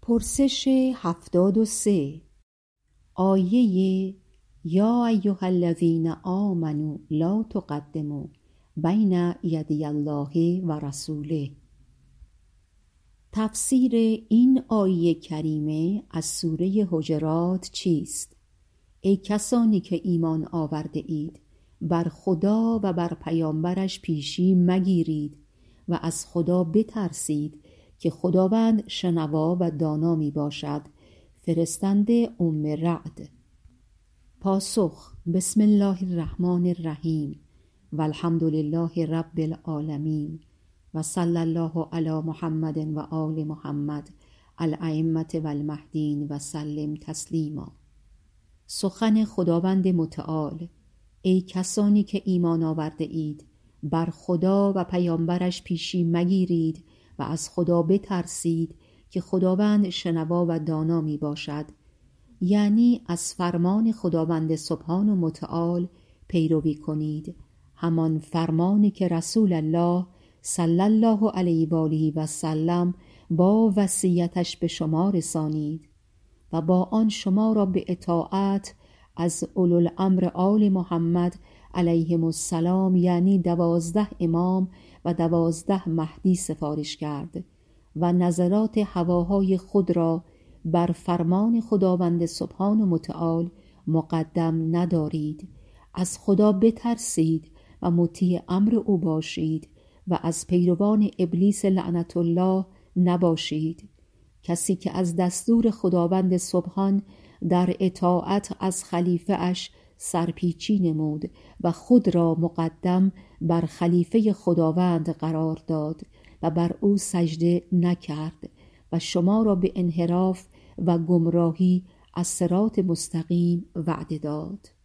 پرسش 73. آیه یا ایها الذین آمنوا لا تقدموا بین یدی الله و رسوله. تفسیر این آیه کریمه از سوره حجرات چیست؟ ای کسانی که ایمان آورده اید، بر خدا و بر پیامبرش پیشی مگیرید و از خدا بترسید که خداوند شنوا و دانا می باشد. فرستنده رعد. پاسخ: بسم الله الرحمن الرحیم و الحمد لله رب العالمین و صلی الله علی محمد و آل محمد الائمة و المهدین و سلم تسلیما. سخن خداوند متعال: ای کسانی که ایمان آورده اید، بر خدا و پیامبرش پیشی مگیرید و از خدا بترسید که خداوند شنوا و دانا می باشد. یعنی از فرمان خداوند سبحان و متعال پیروی کنید، همان فرمانی که رسول الله صلی الله علیه و آله و سلم با وصیتش به شما رسانید و با آن شما را به اطاعت از اولوالامر آل محمد علیهم السلام، یعنی 12 امام و 12 مهدی سفارش کرد و نظرات هواهای خود را بر فرمان خداوند سبحان و متعال مقدم ندارید. از خدا بترسید و مطیع امر او باشید و از پیروان ابلیس لعنت الله نباشید. کسی که از دستور خداوند سبحان در اطاعت از خلیفه اش سرپیچی نمود و خود را مقدم بر خلیفه خداوند قرار داد و بر او سجده نکرد و شما را به انحراف و گمراهی از صراط مستقیم وعده داد.